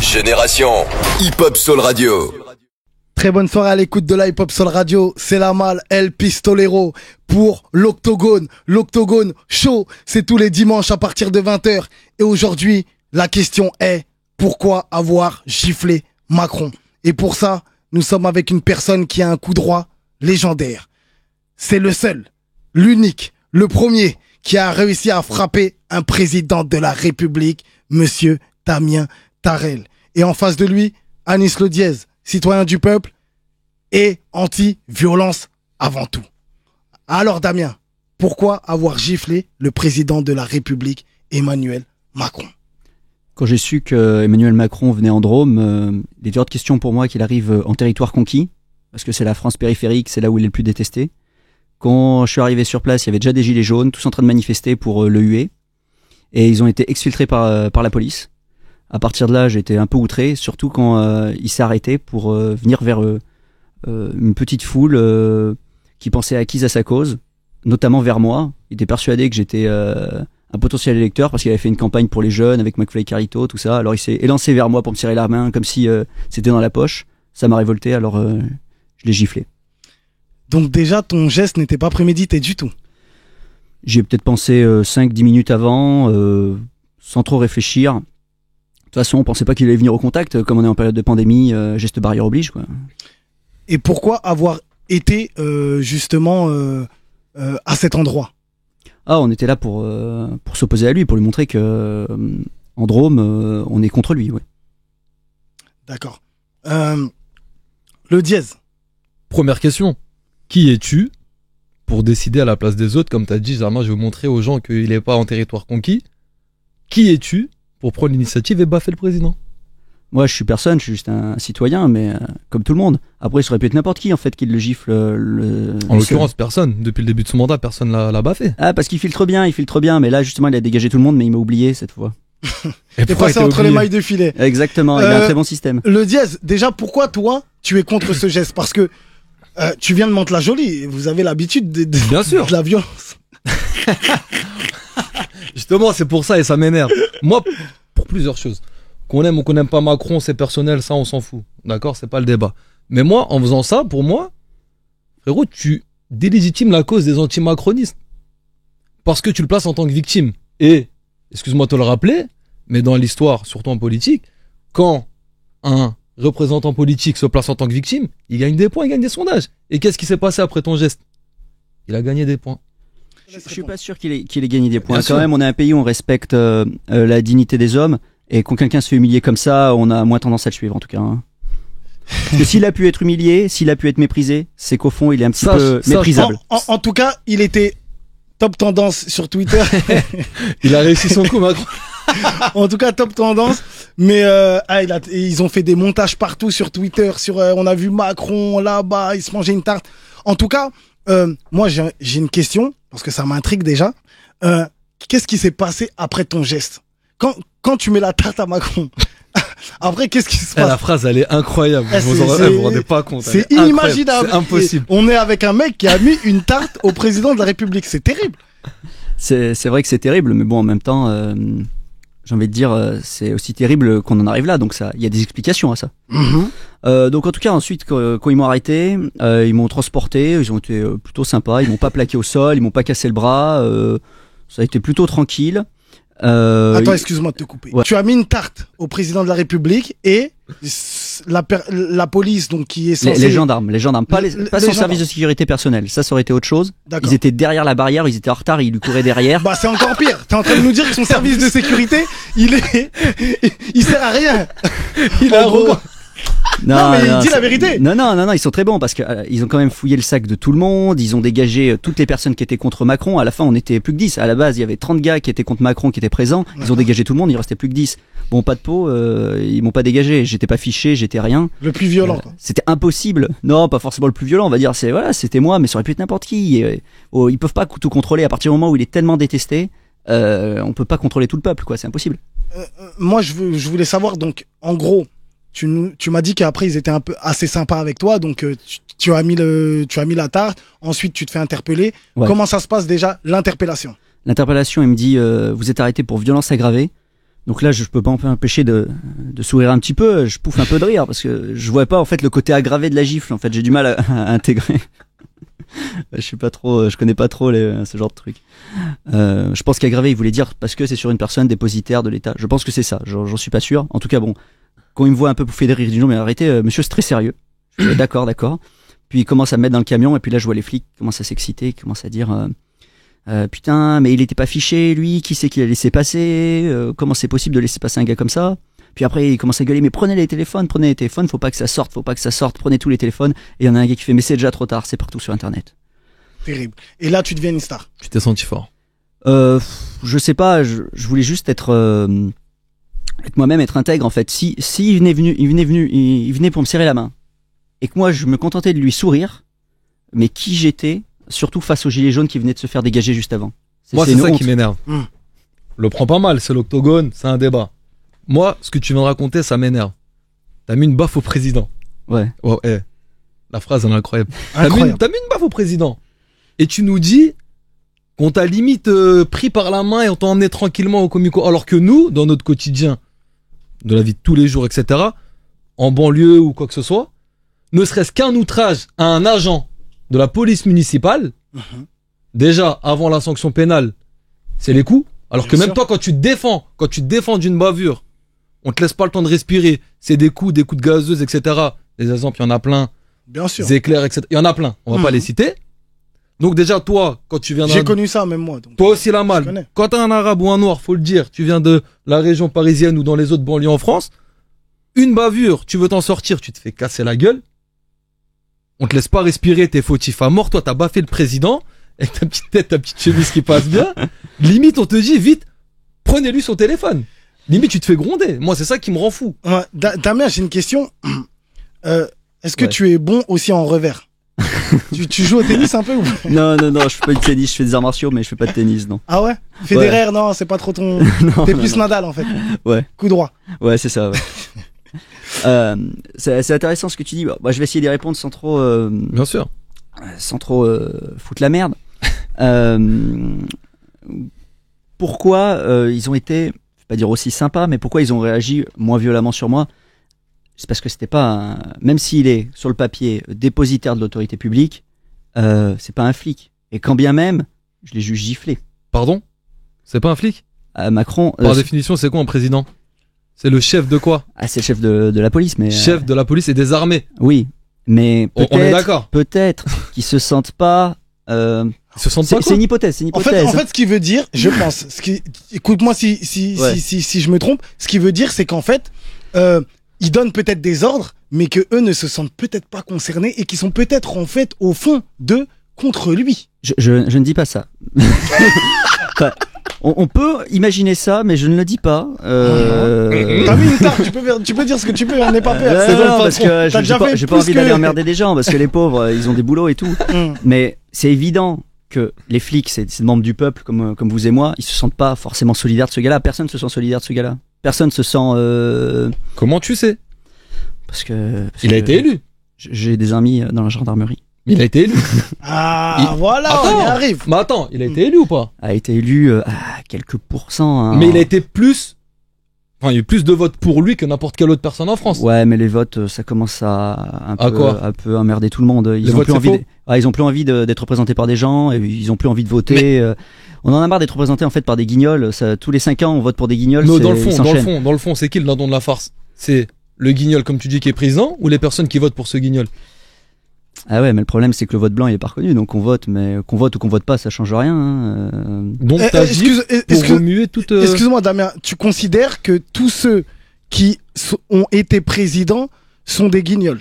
Génération Hip Hop Soul Radio. Très bonne soirée à l'écoute de la Hip Hop Soul Radio. C'est la malle El Pistolero pour l'Octogone. L'Octogone Show, c'est tous les dimanches à partir de 20h. Et aujourd'hui, la question est, pourquoi avoir giflé Macron? Et pour ça, nous sommes avec une personne qui a un coup droit légendaire. C'est le seul, l'unique, le premier qui a réussi à frapper un président de la République, Monsieur Damien Tarel. Et en face de lui, Anis Le Diez, citoyen du peuple et anti-violence avant tout. Alors Damien, pourquoi avoir giflé le président de la République, Emmanuel Macron? Quand j'ai su que Emmanuel Macron venait en Drôme, il était hors de question pour moi qu'il arrive en territoire conquis, parce que c'est la France périphérique, c'est là où il est le plus détesté. Quand je suis arrivé sur place, il y avait déjà des gilets jaunes, tous en train de manifester pour le huer, et ils ont été exfiltrés par la police. À partir de là, j'ai été un peu outré, surtout quand il s'est arrêté pour venir vers une petite foule qui pensait acquise à sa cause, notamment vers moi. Il était persuadé que j'étais un potentiel électeur parce qu'il avait fait une campagne pour les jeunes avec McFly et Carito, tout ça. Alors il s'est élancé vers moi pour me serrer la main comme si c'était dans la poche. Ça m'a révolté, alors je l'ai giflé. Donc déjà, ton geste n'était pas prémédité du tout? J'y ai peut-être pensé 5-10 minutes avant, sans trop réfléchir. De toute façon, on pensait pas qu'il allait venir au contact, comme on est en période de pandémie, geste barrière oblige, quoi. Et pourquoi avoir été justement à cet endroit? Ah, on était là pour s'opposer à lui, pour lui montrer que en Drôme, on est contre lui, ouais. D'accord. Le Diez. Première question. Qui es-tu pour décider à la place des autres? Comme tu as dit, Germain, je veux montrer aux gens qu'il n'est pas en territoire conquis. Qui es-tu pour prendre l'initiative et baffer le président? Moi, je suis personne, je suis juste un citoyen, mais comme tout le monde. Après, ça aurait pu être n'importe qui, en fait, qui le gifle. En l'occurrence, personne. Depuis le début de son mandat, personne l'a baffé. Ah, parce qu'il filtre bien, mais là, justement, il a dégagé tout le monde, mais il m'a oublié cette fois. Et passé entre les mailles de filet. Exactement, il a un très bon système. Le Diez, déjà, pourquoi toi, tu es contre ce geste? Parce que tu viens de Mantes-la-Jolie, vous avez l'habitude Bien sûr. de la violence. Justement, c'est pour ça et ça m'énerve. Moi, pour plusieurs choses. Qu'on aime ou qu'on n'aime pas Macron, c'est personnel, ça on s'en fout. D'accord, c'est pas le débat. Mais moi, en faisant ça, pour moi, frérot, tu délégitimes la cause des anti-macronistes. Parce que tu le places en tant que victime. Et, excuse-moi de te le rappeler, mais dans l'histoire, surtout en politique, quand un représentant politique se place en tant que victime, il gagne des points, il gagne des sondages. Et qu'est-ce qui s'est passé après ton geste? Il a gagné des points. Je suis pas sûr qu'il ait gagné des points. Quand même, on est un pays où on respecte la dignité des hommes. Et quand quelqu'un se fait humilier comme ça, on a moins tendance à le suivre, en tout cas. Hein. Parce que s'il a pu être humilié, s'il a pu être méprisé, c'est qu'au fond, il est un petit peu méprisable. En tout cas, il était top tendance sur Twitter. Il a réussi son coup, Macron. En tout cas, top tendance. Mais ils ont fait des montages partout sur Twitter. On a vu Macron là-bas, il se mangeait une tarte. En tout cas, moi, j'ai une question, parce que ça m'intrigue déjà. Qu'est-ce qui s'est passé après ton geste? Quand tu mets la tarte à Macron, après, qu'est-ce qui se passe? La phrase, elle est incroyable. Vous vous rendez pas compte. C'est inimaginable. C'est impossible. On est avec un mec qui a mis une tarte au président de la République. C'est terrible. C'est vrai que c'est terrible, mais bon, en même temps, j'ai envie de dire, c'est aussi terrible qu'on en arrive là. Donc il y a des explications à ça. Donc en tout cas, ensuite, quand ils m'ont arrêté, ils m'ont transporté. Ils ont été plutôt sympas. Ils m'ont pas plaqué au sol, ils m'ont pas cassé le bras. Ça a été plutôt tranquille. Attends, excuse-moi de te couper. Ouais. Tu as mis une tarte au président de la République et la police, donc qui est censée... Les gendarmes, pas son service de sécurité personnel. Ça aurait été autre chose. Ils étaient derrière la barrière, ils étaient en retard, ils lui couraient derrière. Bah c'est encore pire. T'es en train de nous dire que son service de sécurité, il sert à rien. Il est arrogant. Non, mais il dit la vérité. Non, ils sont très bons parce que ils ont quand même fouillé le sac de tout le monde, ils ont dégagé toutes les personnes qui étaient contre Macron. À la fin, on était plus que 10. À la base, il y avait 30 gars qui étaient contre Macron qui étaient présents. Ils ont dégagé tout le monde, il restait plus que 10. Bon, pas de peau, ils m'ont pas dégagé, j'étais pas fiché, j'étais rien. Le plus violent. C'était impossible. Non, pas forcément le plus violent, on va dire, c'était moi, mais ça aurait pu être n'importe qui. Ils peuvent pas tout contrôler à partir du moment où il est tellement détesté. On peut pas contrôler tout le peuple, quoi, c'est impossible. Moi, je voulais savoir, donc, en gros, tu m'as dit qu'après ils étaient un peu assez sympas avec toi, donc tu as mis la tarte, ensuite tu te fais interpeller. Ouais. Comment ça se passe déjà l'interpellation? L'interpellation, il me dit vous êtes arrêté pour violence aggravée. Donc là, je peux pas m'empêcher de sourire un petit peu. Je pouffe un peu de rire parce que je vois pas en fait le côté aggravé de la gifle. En fait, j'ai du mal à intégrer. Je suis pas trop, je connais pas trop ce genre de truc. Je pense qu'aggravé, il voulait dire parce que c'est sur une personne dépositaire de l'État. Je pense que c'est ça. J'en suis pas sûr. En tout cas, bon, quand il me voit un peu pouffer de rire, il dit non mais arrêtez, monsieur, c'est très sérieux. Je dis, d'accord. Puis il commence à me mettre dans le camion et puis là, je vois les flics commencent à s'exciter, ils commencent à dire. Putain, mais il était pas fiché, lui, qui c'est qui l'a laissé passer, comment c'est possible de laisser passer un gars comme ça? Puis après, il commence à gueuler, mais prenez les téléphones, faut pas que ça sorte, prenez tous les téléphones. Et il y en a un gars qui fait, mais c'est déjà trop tard, c'est partout sur Internet. Terrible. Et là, tu deviens une star. Tu t'es senti fort. Je sais pas, je voulais juste être moi-même, être intègre, en fait. Si il venait pour me serrer la main, et que moi, je me contentais de lui sourire, mais qui j'étais, surtout face aux gilets jaunes qui venaient de se faire dégager juste avant. Moi, c'est une ça honte. qui m'énerve. Le prends pas mal, c'est l'octogone, c'est un débat. Moi, ce que tu viens de raconter, ça m'énerve. T'as mis une baffe au président. Ouais. Oh, la phrase, elle est incroyable. Incroyable. T'as mis une baffe au président. Et tu nous dis qu'on t'a limite pris par la main et on t'a emmené tranquillement au comico. Alors que nous, dans notre quotidien, de la vie de tous les jours, etc., en banlieue ou quoi que ce soit, ne serait-ce qu'un outrage à un agent de la police municipale, déjà, avant la sanction pénale, c'est les coups. Alors que même toi, quand tu te défends d'une bavure, on te laisse pas le temps de respirer. C'est des coups de gazeuse, etc. Les exemples, il y en a plein. Bien sûr. Des éclairs, etc. Il y en a plein. On va pas les citer. Donc déjà, toi, quand tu viens J'ai connu ça, même moi. Donc toi aussi, la je malle. connais. Quand t'es un arabe ou un noir, faut le dire, tu viens de la région parisienne ou dans les autres banlieues en France, une bavure, tu veux t'en sortir, tu te fais casser la gueule. On te laisse pas respirer, t'es fautif à mort. Toi, t'as baffé le président, avec ta petite tête, ta petite chemise qui passe bien. Limite, on te dit, vite, prenez-lui son téléphone. Limite, tu te fais gronder. Moi, c'est ça qui me rend fou. Ouais, Damien, j'ai une question. Est-ce que Ouais. tu es bon aussi en revers? tu joues au tennis un peu ou pas? Non, je fais pas du tennis, je fais des arts martiaux, mais je fais pas de tennis, non. Ah ouais? Federer, non, c'est pas trop ton. Non, T'es non, plus non. Nadal en fait. Ouais. Coup droit. Ouais, c'est ça, ouais. C'est intéressant ce que tu dis. Bah, je vais essayer d'y répondre sans trop Bien sûr. foutre la merde. Pourquoi ils ont été, je vais pas dire aussi sympas, mais pourquoi ils ont réagi moins violemment sur moi? C'est parce que c'était pas même s'il est sur le papier dépositaire de l'autorité publique, c'est pas un flic. Et quand bien même, je l'ai juste giflé. Pardon? C'est pas un flic? Macron, Par définition, c'est quoi un président? C'est le chef de quoi? c'est le chef de la police, mais Chef de la police et des armées. oui, mais On est peut-être, d'accord. qu'ils se sentent pas. Ils se sentent pas C'est quoi? une hypothèse, En fait, ce qui veut dire, je pense, écoute-moi si Ouais. si je me trompe, ce qui veut dire, c'est qu'en fait, ils donnent peut-être des ordres, mais que eux ne se sentent peut-être pas concernés et qu'ils sont peut-être en fait au fond d'eux contre lui. Je ne dis pas ça. Enfin, on peut imaginer ça, mais je ne le dis pas. T'as mis une tarte, tu peux dire ce que tu peux, on n'est pas peur. Non, C'est dans le non, parce patron. que T'as déjà fait j'ai pas plus envie que- d'aller emmerder des gens, parce que les pauvres, ils ont des boulots et tout. Mais c'est évident que les flics, c'est des membres du peuple comme vous et moi, ils se sentent pas forcément solidaires de ce gars-là. Personne se sent solidaire de ce gars-là. Personne se sent Comment tu sais? parce que Il a été élu. J'ai des amis dans la gendarmerie. Il a été élu. Ah, voilà, on y Attends. arrive. Mais attends, il a été élu ou pas? A été élu à quelques pourcents. Hein. Mais il a été plus. Enfin, il y a eu plus de votes pour lui que n'importe quelle autre personne en France. Ouais, mais les votes, ça commence à À quoi un peu emmerder tout le monde. Les votes, c'est faux Ils ont plus envie d'être représentés par des gens, et ils ont plus envie de voter. On en a marre d'être représentés en fait par des guignols. Tous les 5 ans, on vote pour des guignols. Mais ils dans le s'enchaînent. fond, c'est qui le dindon de la farce? C'est le guignol, comme tu dis, qui est président, ou les personnes qui votent pour ce guignol? Ah ouais, mais le problème c'est que le vote blanc il est pas reconnu, donc on vote, mais qu'on vote ou qu'on vote pas, ça change rien. Hein. Donc t'as dit pour remuer toute. Excuse-moi, Damien, tu considères que tous ceux qui ont été présidents sont des guignols?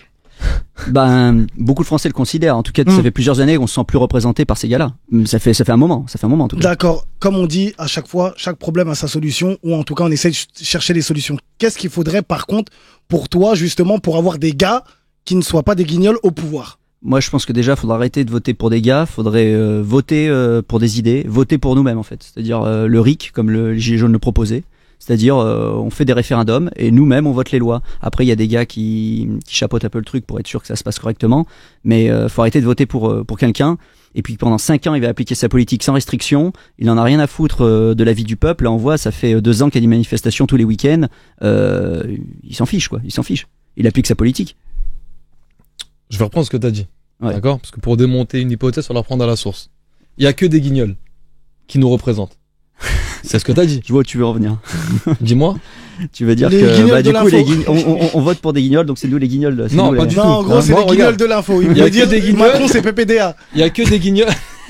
Ben, beaucoup de Français le considèrent. En tout cas, ça fait plusieurs années qu'on se sent plus représenté par ces gars-là. Ça fait un moment en tout cas. D'accord. Comme on dit à chaque fois, chaque problème a sa solution, ou en tout cas, on essaie de chercher des solutions. Qu'est-ce qu'il faudrait, par contre, pour toi, justement, pour avoir des gars qui ne soient pas des guignols au pouvoir? Moi, je pense que déjà, faudrait arrêter de voter pour des gars. Faudrait voter pour des idées, voter pour nous-mêmes en fait. C'est-à-dire le RIC, comme les Gilets jaunes le proposaient. C'est-à-dire, on fait des référendums et nous-mêmes, on vote les lois. Après, il y a des gars qui chapeautent un peu le truc pour être sûr que ça se passe correctement. Mais faut arrêter de voter pour quelqu'un Et puis pendant 5 ans, il va appliquer sa politique sans restriction. Il en a rien à foutre de la vie du peuple. Là, on voit, ça fait 2 ans qu'il y a des manifestations tous les week-ends. Il s'en fiche, quoi. Il s'en fiche. Il applique sa politique. Je vais reprendre ce que tu as dit. Ouais. D'accord? Parce que pour démonter une hypothèse, il faut la reprendre à la source. Il y a que des guignols qui nous représentent. C'est ce que tu as dit. Je vois où tu veux en venir. Dis-moi. Tu veux dire Les que guignols du de coup, l'info. on vote pour des guignols, donc c'est nous les guignols. c'est Non, nous pas les- du Non, tout. en gros, c'est Moi, les guignols regarde. de l'info. Il Il y a veut que dire des guignols. Macron, c'est PPDA. Il y a que des guignols.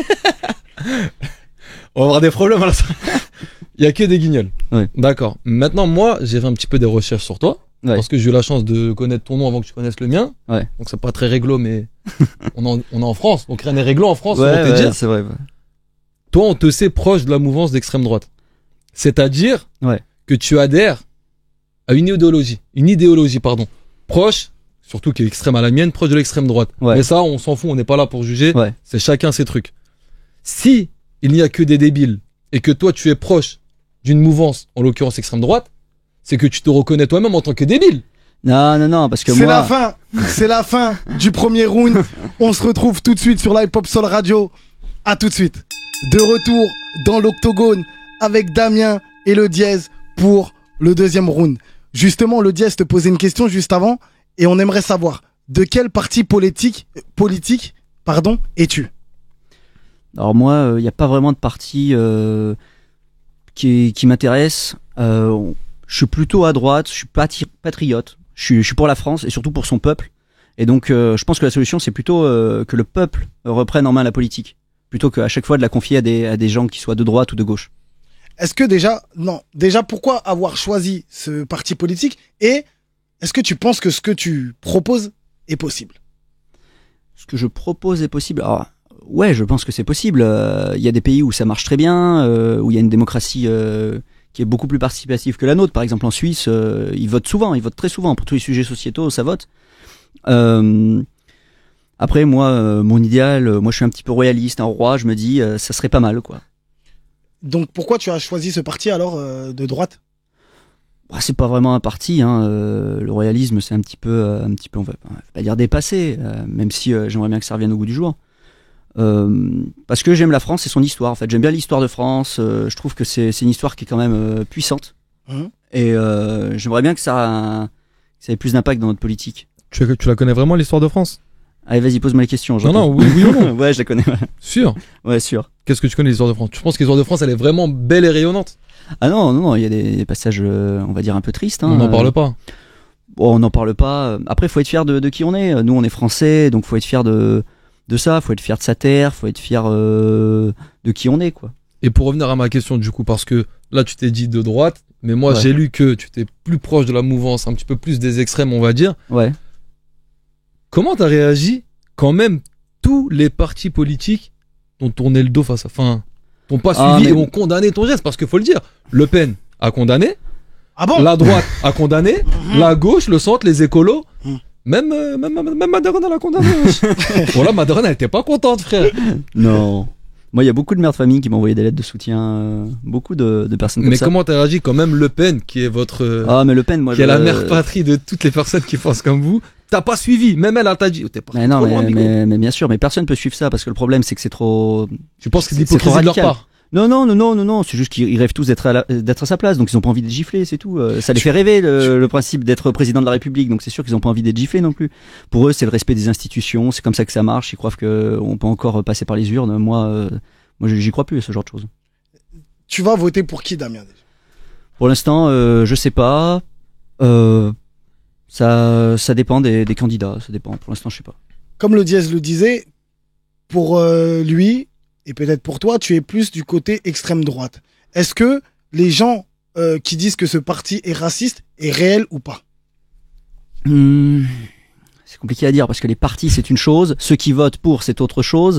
On va avoir des problèmes à la fin. Il y a que des guignols. Ouais. D'accord. Maintenant, moi, j'ai fait un petit peu des recherches sur toi. Ouais. Parce que j'ai eu la chance de connaître ton nom avant que tu connaisses le mien. Ouais. Donc c'est pas très réglo, mais on est en France. Donc rien n'est réglo en France, Ouais, on te ouais, dire. c'est vrai. Ouais. Toi, on te sait proche de la mouvance d'extrême droite. C'est-à-dire Ouais. que tu adhères à une idéologie, pardon, proche, surtout qui est extrême à la mienne, proche de l'extrême droite. Ouais. Mais ça, on s'en fout, on n'est pas là pour juger. Ouais. C'est chacun ses trucs. Si il n'y a que des débiles et que toi, tu es proche d'une mouvance, en l'occurrence extrême droite, c'est que tu te reconnais toi-même en tant que débile. Non, parce que C'est moi. la fin. C'est la fin du premier round. On se retrouve tout de suite sur la Hip Hop Soul Radio. À tout de suite. De retour dans l'octogone avec Damien et le Dièse pour le deuxième round. Justement, le Dièse te posait une question juste avant et on aimerait savoir de quel parti politique es-tu? Alors moi, il n'y a pas vraiment de parti qui m'intéresse. Je suis plutôt à droite, je suis patriote. Je suis pour la France et surtout pour son peuple. Et donc, je pense que la solution, c'est plutôt que le peuple reprenne en main la politique, plutôt qu'à chaque fois de la confier à des gens qui soient de droite ou de gauche. Est-ce que déjà pourquoi avoir choisi ce parti politique et est-ce que tu penses que ce que tu proposes est possible? Ce que je propose est possible. Alors, ouais, je pense que c'est possible. Il y a des pays où ça marche très bien, où il y a une démocratie qui est beaucoup plus participative que la nôtre. Par exemple, en Suisse, ils votent très souvent pour tous les sujets sociétaux, ça vote. Après, moi, mon idéal, moi, je suis un petit peu royaliste, un roi. Je me dis, ça serait pas mal, quoi. Donc pourquoi tu as choisi ce parti alors de droite? Bah, c'est pas vraiment un parti, hein. Le royalisme, c'est un petit peu, on va pas dire dépassé, même si j'aimerais bien que ça revienne au goût du jour. Parce que j'aime la France et son histoire. En fait, j'aime bien l'histoire de France. Je trouve que c'est une histoire qui est quand même puissante. Et j'aimerais bien que ça ait plus d'impact dans notre politique. Tu la connais vraiment, l'histoire de France? Allez, vas-y, pose-moi les questions. Non, oui ou non? Ouais, je la connais. Sûr. Ouais, sûr. Qu'est-ce que tu connais de l'histoire de France? Tu penses que l'histoire de France, elle est vraiment belle et rayonnante? Ah non, il y a des passages, on va dire, un peu tristes. Hein. On n'en parle pas. Bon, on n'en parle pas. Après, faut être fier de qui on est. Nous, on est français, donc faut être fier de ça. Faut être fier de sa terre. Faut être fier de qui on est, quoi. Et pour revenir à ma question, du coup, parce que là, tu t'es dit de droite, mais moi, Ouais. j'ai lu que tu étais plus proche de la mouvance, un petit peu plus des extrêmes, on va dire. Ouais. Comment t'as réagi quand même tous les partis politiques t'ont tourné le dos t'ont pas suivi mais- et ont condamné ton geste? Parce qu'il faut le dire, Le Pen a condamné, Ah bon? la droite a condamné, la gauche, le centre, les écolos, même Madonna l'a condamné. wesh. Bon là, Madonna, elle était pas contente, frère. Non. Moi, il y a beaucoup de mères de famille qui m'ont envoyé des lettres de soutien. Beaucoup de personnes comme Mais ça. comment t'as réagi quand même Le Pen, qui est votre... Ah, mais Le Pen, moi, qui est la mère patrie de toutes les personnes qui pensent comme vous, t'as pas suivi, même elle t'a dit, oh, t'es pas Mais non, trop loin, amigo. mais bien sûr, mais personne peut suivre ça parce que le problème, c'est que c'est trop. Tu penses que c'est de c'est trop l'hypocrisie de leur radical. part? Non, c'est juste qu'ils rêvent tous d'être à sa place, donc ils ont pas envie d'être giflés, c'est tout. Ça les fait rêver le principe d'être président de la République, donc c'est sûr qu'ils ont pas envie d'être giflés non plus. Pour eux, c'est le respect des institutions, c'est comme ça que ça marche. Ils croient qu'on peut encore passer par les urnes. Moi, j'y crois plus à ce genre de choses. Tu vas voter pour qui, Damien, déjà? Pour l'instant, je sais pas. Ça dépend des candidats. Ça dépend. Pour l'instant, je sais pas. Comme le Dièse le disait, pour lui, et peut-être pour toi, tu es plus du côté extrême droite. Est-ce que les gens qui disent que ce parti est raciste est réel ou pas? C'est compliqué à dire parce que les partis, c'est une chose. Ceux qui votent pour, c'est autre chose.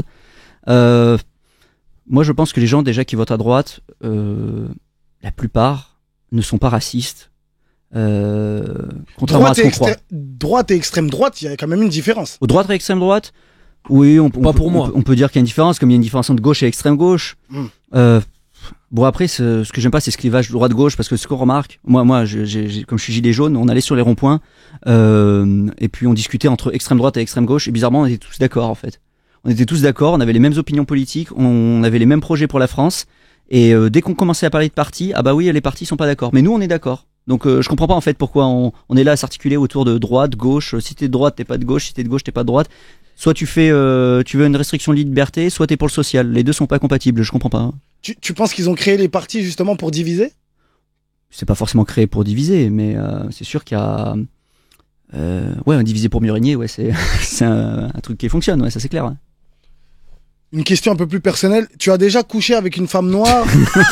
Moi, je pense que les gens déjà qui votent à droite, la plupart ne sont pas racistes. Contrairement à ce qu'on croit. Droite et extrême droite, il y a quand même une différence. Aux droite et extrême droite, oui, Pas pour moi. On peut dire qu'il y a une différence, comme il y a une différence entre gauche et extrême gauche. Bon, après, ce que j'aime pas, c'est ce clivage droite-gauche, parce que ce qu'on remarque, moi, comme je suis gilet jaune, on allait sur les ronds-points, et puis on discutait entre extrême droite et extrême gauche, et bizarrement, on était tous d'accord, en fait. On était tous d'accord, on avait les mêmes opinions politiques, on avait les mêmes projets pour la France. Et dès qu'on commençait à parler de partis, ah bah oui, les partis sont pas d'accord. Mais nous, on est d'accord. Donc je comprends pas en fait pourquoi on est là à s'articuler autour de droite, gauche. Si t'es de droite, t'es pas de gauche. Si t'es de gauche, t'es pas de droite. Soit tu veux une restriction de liberté, soit t'es pour le social. Les deux sont pas compatibles. Je comprends pas. Hein. Tu penses qu'ils ont créé les partis justement pour diviser? C'est pas forcément créé pour diviser, mais c'est sûr qu'il y a un diviser pour mieux régner. Ouais, c'est c'est un truc qui fonctionne. Ouais, ça c'est clair. Ouais. Une question un peu plus personnelle. Tu as déjà couché avec une femme noire,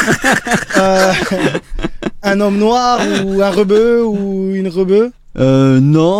un homme noir ou un rebeu ou une rebeu? Non.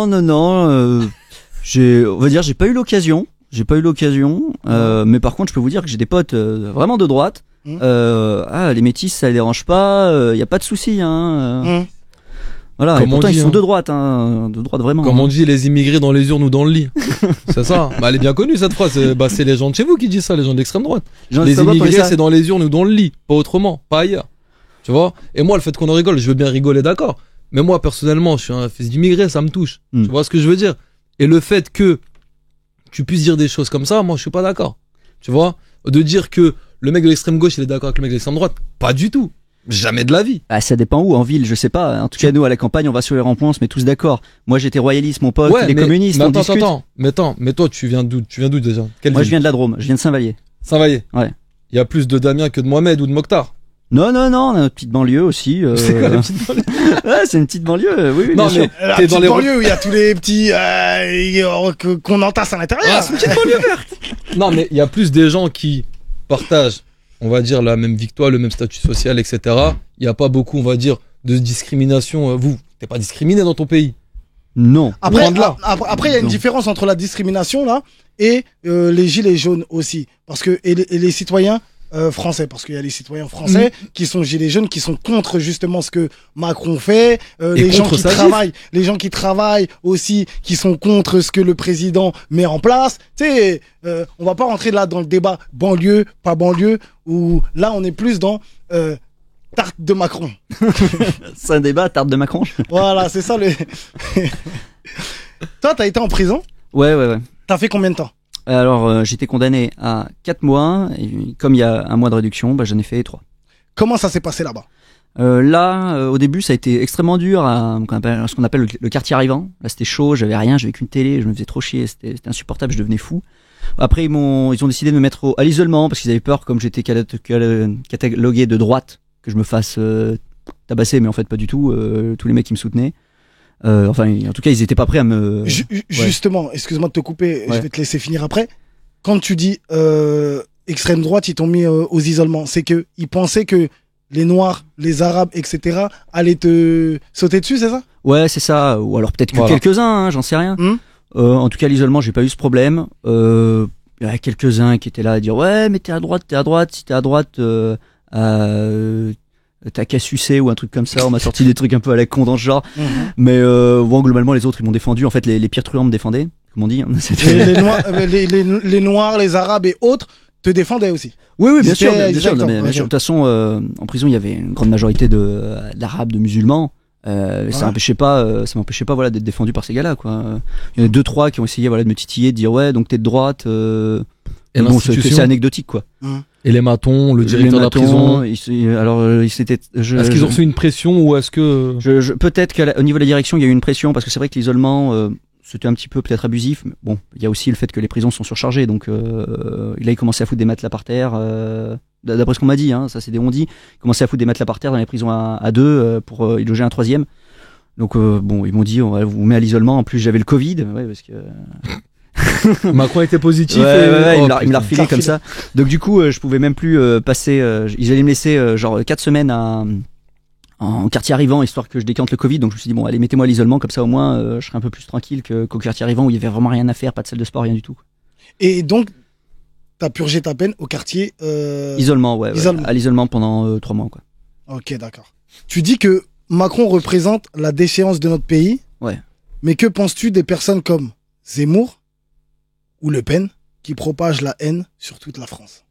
On va dire, j'ai pas eu l'occasion. Mais par contre, je peux vous dire que j'ai des potes vraiment de droite. Les métis, ça les dérange pas. Y a pas de souci. Voilà. Comme et pourtant, on dit, ils sont de droite vraiment. Comme on dit, les immigrés dans les urnes ou dans le lit. C'est ça. Bah, elle est bien connue cette phrase. C'est les gens de chez vous qui disent ça, les gens d'extrême droite. Les immigrés, c'est dans les urnes ou dans le lit, pas autrement, pas ailleurs. Tu vois? Et moi, le fait qu'on en rigole, je veux bien rigoler, d'accord. Mais moi, personnellement, je suis un fils d'immigré, ça me touche. Tu vois ce que je veux dire? Et le fait que tu puisses dire des choses comme ça, moi, je suis pas d'accord. Tu vois? De dire que le mec de l'extrême gauche, il est d'accord avec le mec de l'extrême droite, pas du tout. Jamais de la vie. Ah, ça dépend où, en ville, je sais pas. En tout cas, nous, à la campagne, on va sur les ronds-points, on se met tous d'accord. Moi, j'étais royaliste, mon pote, les communistes, on discute. Mais toi, tu viens d'où déjà? Moi, je viens de la Drôme, je viens de Saint-Vallier. Saint-Vallier. Ouais. Il y a plus de Damien que de Mohamed ou de Mokhtar. Non, on a notre petite banlieue aussi. C'est quoi la petite banlieue? Ouais, c'est une petite banlieue, oui, non, bien sûr. La petite banlieue où il y a tous les petits qu'on entasse à l'intérieur. Ah, c'est une petite banlieue verte. Non, mais il y a plus des gens qui partagent, on va dire, la même victoire, le même statut social, etc. Il n'y a pas beaucoup, on va dire, de discrimination. Vous, t'es pas discriminé dans ton pays? Non. Après, il y a une différence entre la discrimination là et les gilets jaunes aussi, parce que et les citoyens français, parce qu'il y a les citoyens français qui sont gilets jaunes, qui sont contre justement ce que Macron fait, les gens qui travaillent aussi, qui sont contre ce que le président met en place. Tu sais, on va pas rentrer là dans le débat banlieue, pas banlieue, où là on est plus dans tarte de Macron. C'est un débat, tarte de Macron. Voilà, c'est ça le. Toi, t'as été en prison? Ouais. T'as fait combien de temps? Alors, j'étais condamné à 4 mois, et comme il y a un mois de réduction, j'en ai fait 3. Comment ça s'est passé là-bas? Au début, ça a été extrêmement dur à ce qu'on appelle le quartier arrivant. Là, c'était chaud, j'avais rien, j'avais qu'une télé, je me faisais trop chier, c'était insupportable, je devenais fou. Après, ils ont décidé de me mettre à l'isolement parce qu'ils avaient peur, comme j'étais catalogué de droite, que je me fasse tabasser, mais en fait, pas du tout. Tous les mecs qui me soutenaient. En tout cas, ils étaient pas prêts à me. Justement, excuse-moi de te couper, Ouais. je vais te laisser finir après. Quand tu dis extrême droite, ils t'ont mis aux isolements, c'est que ils pensaient que les Noirs, les Arabes, etc. allaient te sauter dessus, c'est ça? Ouais, c'est ça. Ou alors peut-être que quelques-uns, j'en sais rien. En tout cas, l'isolement, j'ai pas eu ce problème. Il y a quelques-uns qui étaient là à dire ouais, mais t'es à droite. Si t'es à droite, t'as qu'à sucer ou un truc comme ça. On m'a sorti des trucs un peu à la con dans ce genre. Mais globalement, les autres, ils m'ont défendu. En fait, les pires truands me défendaient, comme on dit. Les Noirs, les Arabes et autres te défendaient aussi. Oui, bien sûr. Exactement. Bien sûr. De toute façon, en prison, il y avait une grande majorité d'Arabes, de musulmans. Ça m'empêchait pas, voilà, d'être défendu par ces gars-là, quoi. Il y en a 2-3 qui ont essayé, voilà, de me titiller, de dire ouais, donc t'es de droite. Et bon, c'est anecdotique, quoi. Et les matons, le directeur de la prison. Est-ce qu'ils ont reçu une pression ou est-ce que peut-être qu'au niveau de la direction, il y a eu une pression parce que c'est vrai que l'isolement, c'était un petit peu peut-être abusif. Mais bon, il y a aussi le fait que les prisons sont surchargées, donc là, ils commençaient à foutre des matelas par terre. D'après ce qu'on m'a dit, ça c'est des on-dit. Ils commençaient à foutre des matelas par terre dans les prisons à deux pour y loger un troisième. Donc ils m'ont dit on va vous mettre à l'isolement. En plus, j'avais le Covid, parce que. Macron était positif. Il me l'a refilé comme ça. Donc du coup, je pouvais même plus passer. Ils allaient me laisser 4 semaines en quartier arrivant, histoire que je décante le Covid. Donc je me suis dit bon, allez, mettez-moi à l'isolement, comme ça au moins, je serai un peu plus tranquille qu'au quartier arrivant où il y avait vraiment rien à faire, pas de salle de sport, rien du tout. Et donc, t'as purgé ta peine au quartier isolement, à l'isolement pendant 3 mois, quoi. Ok, d'accord. Tu dis que Macron représente la déchéance de notre pays. Ouais. Mais que penses-tu des personnes comme Zemmour ou Le Pen qui propagent la haine sur toute la France?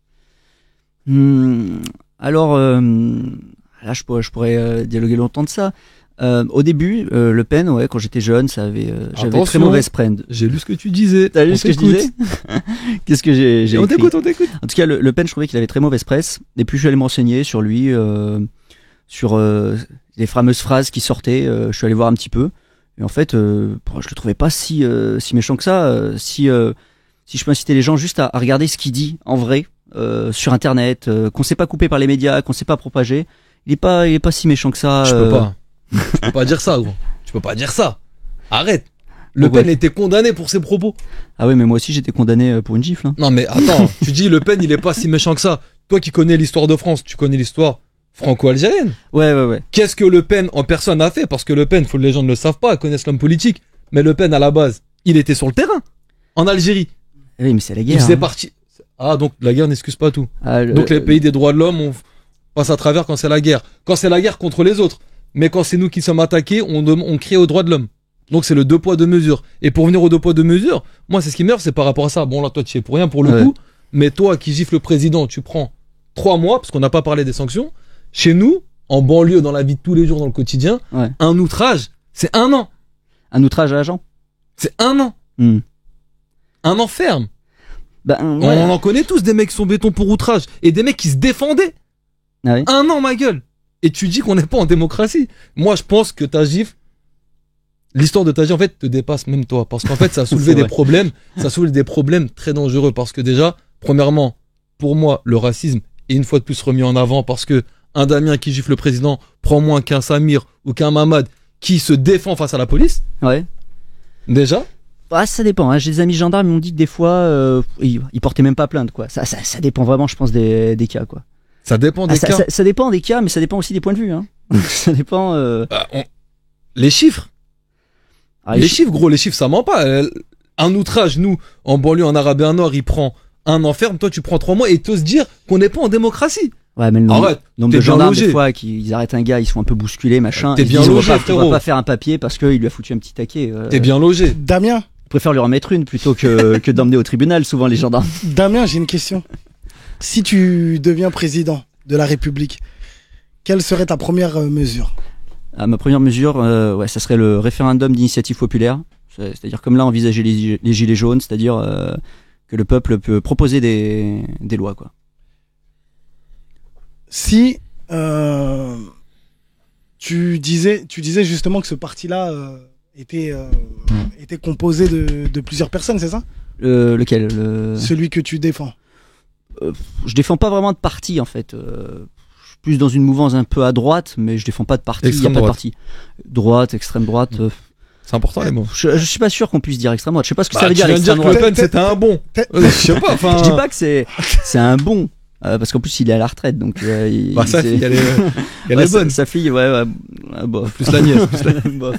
Alors, là, je pourrais dialoguer longtemps de ça. Au début, Le Pen, quand j'étais jeune, j'avais très mauvaise prenne. J'ai lu ce que tu disais. T'as lu ce que je disais? Qu'est-ce que j'ai On écrit t'écoute, on t'écoute. En tout cas, Le Pen, je trouvais qu'il avait très mauvaise presse. Et puis, je suis allé me renseigner sur lui, sur les fameuses phrases qui sortaient. Je suis allé voir un petit peu. Et en fait, je le trouvais pas si méchant que ça. Si je peux inciter les gens juste à regarder ce qu'il dit en vrai sur Internet, qu'on s'est pas coupé par les médias, qu'on s'est pas propagé, il est pas si méchant que ça. Je peux pas. Tu peux pas dire ça, gros. Tu peux pas dire ça. Arrête. Le Pourquoi Pen était condamné pour ses propos. Ah oui, mais moi aussi j'étais condamné pour une gifle. Hein. Non mais attends, tu dis Le Pen il est pas si méchant que ça. Toi qui connais l'histoire de France, tu connais l'histoire franco-algérienne. Ouais. Qu'est-ce que Le Pen en personne a fait? Parce que Le Pen, les gens ne le savent pas, connaissent l'homme politique. Mais Le Pen à la base, il était sur le terrain. En Algérie. Oui, mais c'est la Il guerre. faisait Hein. partie. Ah donc la guerre n'excuse pas tout. Ah, Donc les pays des droits de l'homme, on passe à travers quand c'est la guerre. Quand c'est la guerre contre les autres. Mais quand c'est nous qui sommes attaqués, on crie aux droits de l'homme. Donc c'est le 2 poids 2 mesures. Et pour venir au 2 poids 2 mesures, moi c'est ce qui m'énerve, c'est par rapport à ça. Bon là toi tu es pour rien pour le coup, mais toi qui gifles le président, tu prends 3 mois, parce qu'on n'a pas parlé des sanctions. Chez nous, en banlieue, dans la vie de tous les jours, dans le quotidien, un outrage, c'est 1 an. Un outrage à agent. C'est 1 an. 1 an ferme. Ben, On en connaît tous des mecs qui sont béton pour outrage. Et des mecs qui se défendaient. Ah oui. 1 an ma gueule. Et tu dis qu'on n'est pas en démocratie. Moi je pense que ta gifle, l'histoire de ta gifle en fait te dépasse même toi. Parce qu'en fait ça a soulevé des problèmes. Ça soulève des problèmes très dangereux. Parce que déjà, premièrement, pour moi, le racisme est une fois de plus remis en avant. Parce que un Damien qui gifle le président prend moins qu'un Samir ou qu'un Mamad qui se défend face à la police. Ouais. Déjà. Ah, ça dépend. Hein. J'ai des amis gendarmes, ils m'ont dit que des fois, ils portaient même pas plainte, quoi. Ça dépend vraiment, je pense, des cas, quoi. Ça dépend des cas. Ça dépend des cas, mais ça dépend aussi des points de vue. Hein. Ça dépend. Les chiffres. Ah, les chiffres, gros, les chiffres, ça ment pas. Un outrage, nous, en banlieue, en Arabe et en Nord, il prend 1 an ferme. Toi, tu prends 3 mois et t'oses dire qu'on n'est pas en démocratie. Ouais, mais le nombre de gendarmes, logé. des fois, ils arrêtent un gars, ils sont un peu bousculés, machin. T'es bien logé, on va pas faire un papier parce qu'il lui a foutu un petit taquet. T'es bien logé. Damien, Je préfère lui en mettre une plutôt que d'emmener au tribunal, souvent, les gendarmes. Damien, j'ai une question. Si tu deviens président de la République, quelle serait ta première mesure? Ma première mesure, ça serait le référendum d'initiative populaire. C'est-à-dire, comme là, envisager les gilets jaunes, c'est-à-dire que le peuple peut proposer des lois, quoi. Si tu disais justement que ce parti-là était composé de plusieurs personnes, c'est ça? Lequel Celui que tu défends. Je défends pas vraiment de parti, en fait. Je suis plus dans une mouvance un peu à droite, mais je défends pas de parti. Il y a pas de parti. Droite, extrême droite. C'est important les mots. Je suis pas sûr qu'on puisse dire extrême droite. Je sais pas ce que ça veut dire Tu viens de dire extrême que droite. Le Pen c'était un bon. Je sais pas. Enfin. Je dis pas que c'est un bon. Parce qu'en plus il est à la retraite, donc sa fille elle est bonne. Sa fille, bof. Plus la nièce. Bof.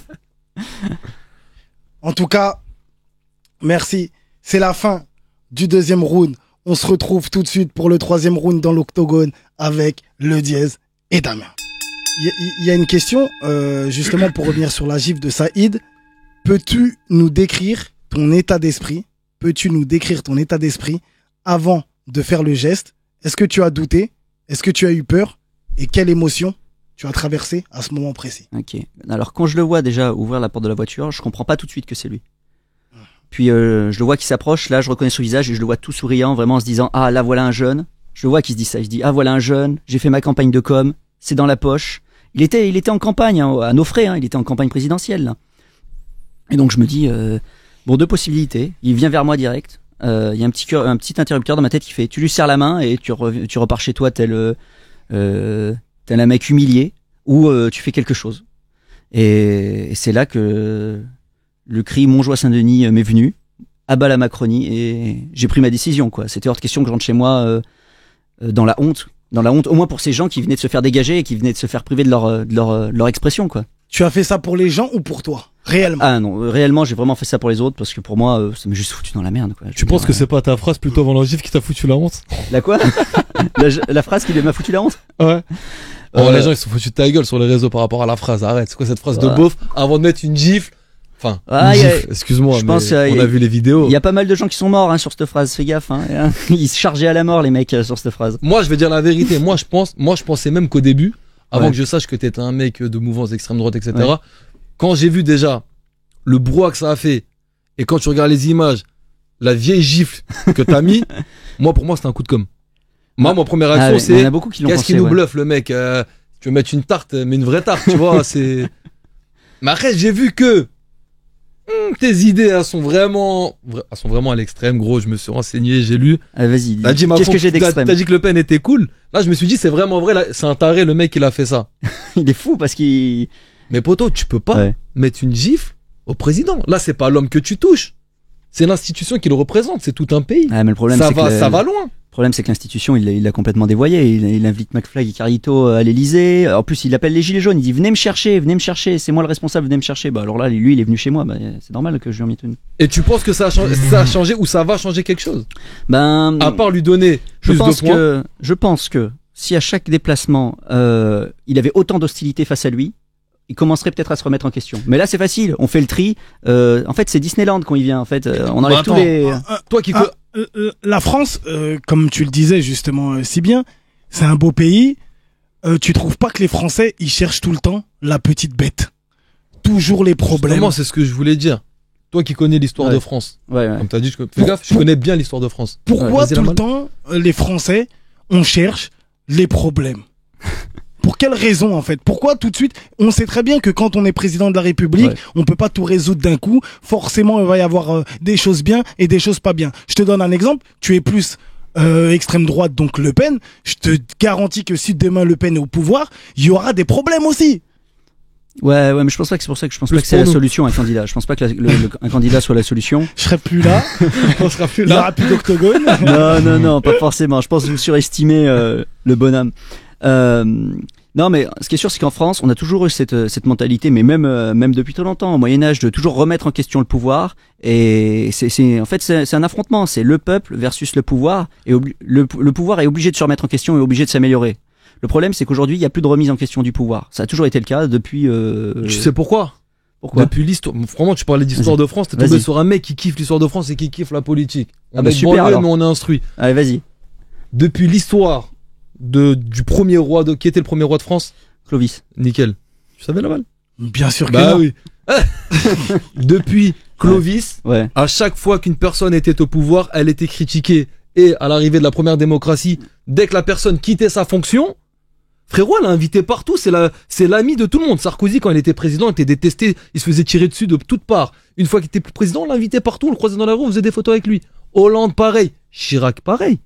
En tout cas, merci. C'est la fin du 2e round. On se retrouve tout de suite pour le 3e round dans l'octogone avec le Dièse et Damien. Il y a une question, justement pour revenir sur la gifle de Saïd. Peux-tu nous décrire ton état d'esprit? Peux-tu nous décrire ton état d'esprit avant de faire le geste? Est-ce que tu as douté? Est-ce que tu as eu peur? Et quelle émotion tu as traversé à ce moment précis? Ok. Alors quand je le vois déjà ouvrir la porte de la voiture, je comprends pas tout de suite que c'est lui. Puis je le vois qui s'approche, là je reconnais son visage et je le vois tout souriant, vraiment en se disant ah là voilà un jeune. Je le vois qui se dit ça, il se dit ah voilà un jeune, j'ai fait ma campagne de com, c'est dans la poche. Il était en campagne à nos frais, il était en campagne présidentielle. Là. Et donc je me dis bon, 2 possibilités. Il vient vers moi direct. Il y a un petit interrupteur dans ma tête qui fait tu lui serres la main et tu repars chez toi tel un mec humilié, ou tu fais quelque chose. Et c'est là que le cri Montjoie Saint-Denis m'est venu, à bas la Macronie, et j'ai pris ma décision, quoi. C'était hors de question que je rentre chez moi dans la honte, au moins pour ces gens qui venaient de se faire dégager et qui venaient de se faire priver de leur expression, quoi. Tu as fait ça pour les gens ou pour toi? Réellement? Ah non, réellement j'ai vraiment fait ça pour les autres, parce que pour moi ça m'a juste foutu dans la merde, quoi. Tu penses que c'est pas ta phrase plutôt avant la gifle qui t'a foutu la honte? La quoi? la phrase qui m'a foutu la honte? Ouais. Les gens ils se sont foutus de ta gueule sur les réseaux par rapport à la phrase. Arrête, c'est quoi cette phrase de beauf avant de mettre une gifle? Enfin, excuse-moi, mais on a vu les vidéos. Il y a pas mal de gens qui sont morts sur cette phrase, fais gaffe. Ils se chargeaient à la mort les mecs sur cette phrase. Moi je vais dire la vérité, moi je pensais même qu'au début, avant que je sache que t'étais un mec de mouvance d'extrême droite, etc. Ouais. Quand j'ai vu déjà le brouhaha que ça a fait, et quand tu regardes les images, la vieille gifle que t'as mis, pour moi, c'était un coup de com'. Moi, ma première réaction, Il y en c'est a beaucoup qui l'ont qu'est-ce pensé, qu'il nous ouais. bluffe, le mec tu veux mettre une tarte, mais une vraie tarte, tu vois, c'est... Mais après, j'ai vu que tes idées, elles sont vraiment à l'extrême, gros. Je me suis renseigné, j'ai lu. Vas-y, T'as dit, qu'est-ce que j'ai d'extrême? T'as dit que Le Pen était cool. Là, je me suis dit, c'est vraiment vrai, là, c'est un taré, le mec, il a fait ça. Il est fou parce qu'il... Mais poto, tu peux pas Ouais. mettre une gifle au président. Là, c'est pas l'homme que tu touches. C'est l'institution qui le représente, c'est tout un pays. Ah, mais le problème, ça c'est va, que ça va loin. Le problème, c'est que l'institution, il l'a complètement dévoyé. Il invite McFly et Carlito à l'Elysée. En plus, il appelle les Gilets jaunes. Il dit venez me chercher, c'est moi le responsable, venez me chercher. Bah alors là, lui, il est venu chez moi. Bah, c'est normal que je lui en mette une. Et tu penses que ça a changé ou ça va changer quelque chose? Ben, À part lui donner plus de points. je pense que si à chaque déplacement, il avait autant d'hostilité face à lui, il commencerait peut-être à se remettre en question. Mais là, c'est facile. On fait le tri. En fait, c'est Disneyland quand il vient. En fait, on enlève tous les. Toi qui La France, comme tu le disais justement si bien, c'est un beau pays. Tu trouves pas que les Français, ils cherchent tout le temps la petite bête? Toujours les problèmes. Justement, c'est ce que je voulais dire. Toi qui connais l'histoire Ouais. de France. Ouais, ouais. Comme t'as dit, fais gaffe, je connais bien l'histoire de France. Pourquoi Vas-y, tout le Lamal. temps, les Français, on cherche les problèmes? Pour quelle raison en fait? Pourquoi tout de suite? On sait très bien que quand on est président de la République, Ouais. on peut pas tout résoudre d'un coup. Forcément, il va y avoir des choses bien et des choses pas bien. Je te donne un exemple. Tu es plus extrême droite, donc Le Pen. Je te garantis que si demain Le Pen est au pouvoir, il y aura des problèmes aussi. Ouais, mais je pense pas que c'est pour ça que je pense Plus pas que c'est pour la nous. solution, un candidat. Je pense pas que un candidat soit la solution. Je serai plus là. On sera plus Il y aura plus d'octogone. Non, pas forcément. Je pense que vous surestimez le bonhomme. Non, mais ce qui est sûr, c'est qu'en France, on a toujours eu cette mentalité, mais même depuis très longtemps, au Moyen-Âge, de toujours remettre en question le pouvoir. Et en fait, c'est un affrontement. C'est le peuple versus le pouvoir. Et le pouvoir est obligé de se remettre en question et obligé de s'améliorer. Le problème, c'est qu'aujourd'hui, il n'y a plus de remise en question du pouvoir. Ça a toujours été le cas depuis... Tu sais pourquoi? Pourquoi? Depuis l'histoire. Vraiment, tu parlais d'histoire Vas-y. de France, t'es tombé Vas-y. sur un mec qui kiffe l'histoire de France et qui kiffe la politique. Ah bah Avec super, banlieue, alors. mais on est instruit. Allez, vas-y. Depuis l'histoire du premier roi qui était le premier roi de France, Clovis. nickel. Tu savais Laval? Bien sûr que Bah non. oui. Depuis Clovis, Ouais. à chaque fois qu'une personne était au pouvoir, elle était critiquée. Et à l'arrivée de la première démocratie, dès que la personne quittait sa fonction, frérot, elle l'a invité partout, c'est l'ami de tout le monde. Sarkozy, quand il était président, il était détesté, il se faisait tirer dessus de toutes parts. Une fois qu'il était plus président, on l'invitait partout, on le croisait dans la rue, on faisait des photos avec lui. Hollande, pareil. Chirac, pareil.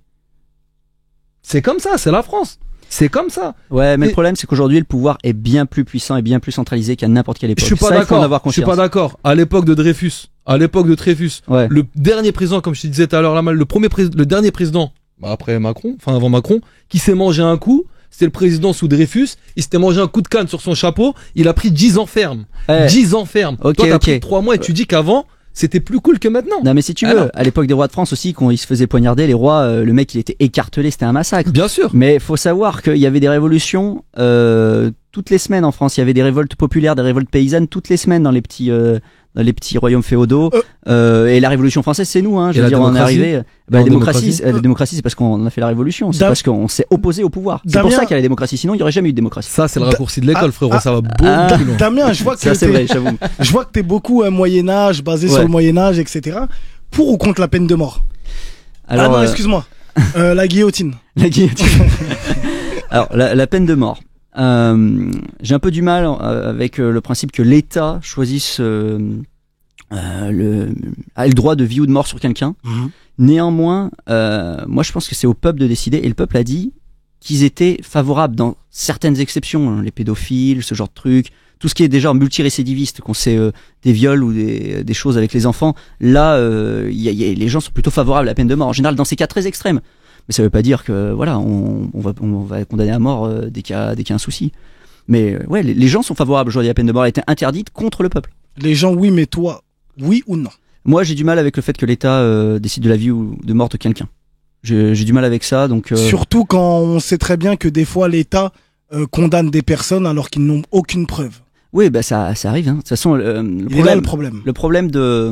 C'est comme ça, c'est la France. C'est comme ça. Ouais, mais Et- le problème, c'est qu'aujourd'hui, le pouvoir est bien plus puissant et bien plus centralisé qu'à n'importe quelle époque. Je suis pas Ça, il faut en d'accord. avoir Je suis conscience. pas d'accord. À l'époque de Dreyfus, Ouais. le dernier président, comme je te disais tout à l'heure, le dernier président, après Macron, enfin avant Macron, qui s'est mangé un coup, c'était le président sous Dreyfus, il s'était mangé un coup de canne sur son chapeau, il a pris 10 ans ferme. Eh, 10 ans ferme. Ok, Toi, t'as ok. pris 3 mois et tu dis qu'avant, c'était plus cool que maintenant. Non, mais si tu Ah veux, non. à l'époque des rois de France aussi, quand ils se faisaient poignarder, les rois, le mec, il était écartelé, c'était un massacre. Bien sûr. Mais faut savoir qu'il y avait des révolutions toutes les semaines en France. Il y avait des révoltes populaires, des révoltes paysannes toutes les semaines dans les petits royaumes féodaux. Et la Révolution française, c'est nous. Hein, je Et veux la dire, on est démocratie arrivé. La La démocratie, c'est parce qu'on a fait la Révolution. C'est Dam- parce qu'on s'est opposé au pouvoir. C'est pour Damien- ça qu'il y a la démocratie. Sinon, il y aurait jamais eu de démocratie. Ça, c'est le raccourci de l'école, frérot. ah, Ça va beaucoup ah. plus loin. Damien, je vois que Ça, c'est t'es- vrai, j'avoue. je vois que t'es beaucoup Moyen-Âge, basé Ouais. sur le Moyen-Âge, etc. Pour ou contre la peine de mort? Alors, non, excuse-moi. La guillotine. la guillotine. Alors, la peine de mort. J'ai un peu du mal avec le principe que l'État choisisse a le droit de vie ou de mort sur quelqu'un. Néanmoins, moi je pense que c'est au peuple de décider, et le peuple a dit qu'ils étaient favorables dans certaines exceptions, hein, les pédophiles, ce genre de trucs, tout ce qui est déjà multirécidiviste, qu'on sait des viols ou des choses avec les enfants, là les gens sont plutôt favorables à la peine de mort, en général dans ces cas très extrêmes. Mais ça veut pas dire que voilà, on va condamner à mort dès qu'il y a un souci. Mais ouais, les gens sont favorables aujourd'hui à la peine de mort, elle a été interdite contre le peuple. Les gens, oui, mais toi, oui ou non? Moi, j'ai du mal avec le fait que l'État décide de la vie ou de mort de quelqu'un. J'ai du mal avec ça, donc... Surtout quand on sait très bien que des fois l'État condamne des personnes alors qu'ils n'ont aucune preuve. Oui, bah ça arrive. Hein. De toute façon, Il est là le problème. le problème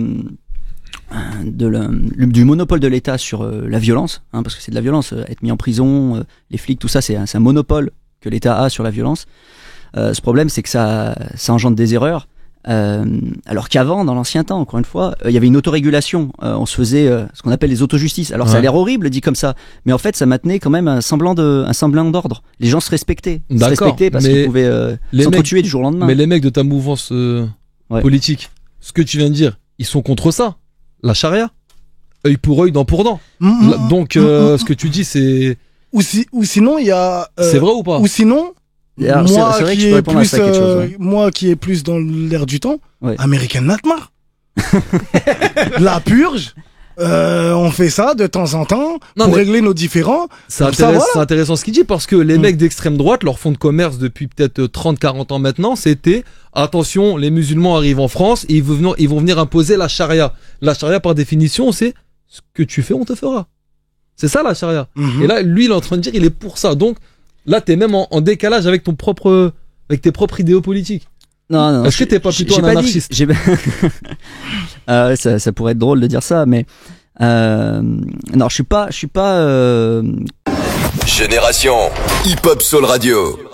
du monopole de l'État sur la violence, hein, parce que c'est de la violence, être mis en prison, les flics, tout ça, c'est un monopole que l'État a sur la violence. Ce problème, c'est que ça engendre des erreurs. Alors qu'avant, dans l'ancien temps, encore une fois, il y avait une autorégulation. On se faisait ce qu'on appelle les autojustices. Alors ça a l'air horrible dit comme ça, mais en fait, ça maintenait quand même un semblant d'ordre. Les gens se respectaient. Ils se respectaient parce qu'ils pouvaient s'entretuer du jour au lendemain. Mais les mecs de ta mouvance politique, ce que tu viens de dire, ils sont contre ça. La charia, œil pour œil, dent pour dent. Donc, ce que tu dis, c'est... Ou sinon, il y a... c'est vrai ou pas? Ou sinon... Alors, c'est vrai que je peux répondre à ça quelque chose, ouais. Moi qui est plus dans l'air du temps, ouais. American Nightmare. La purge, on fait ça de temps en temps pour régler nos différends. C'est intéressant ce qu'il dit parce que les mecs d'extrême droite, leur fonds de commerce depuis peut-être 30-40 ans maintenant, c'était attention, les musulmans arrivent en France et ils vont venir imposer la charia. La charia par définition, c'est ce que tu fais, on te fera. C'est ça la charia. Et là, lui, il est en train de dire, il est pour ça. Donc, là, t'es même en décalage avec tes propres idéaux politiques. Non. Est-ce que t'es pas plutôt un anarchiste? Ça pourrait être drôle de dire ça, mais non, je suis pas. Génération Hip Hop Soul Radio.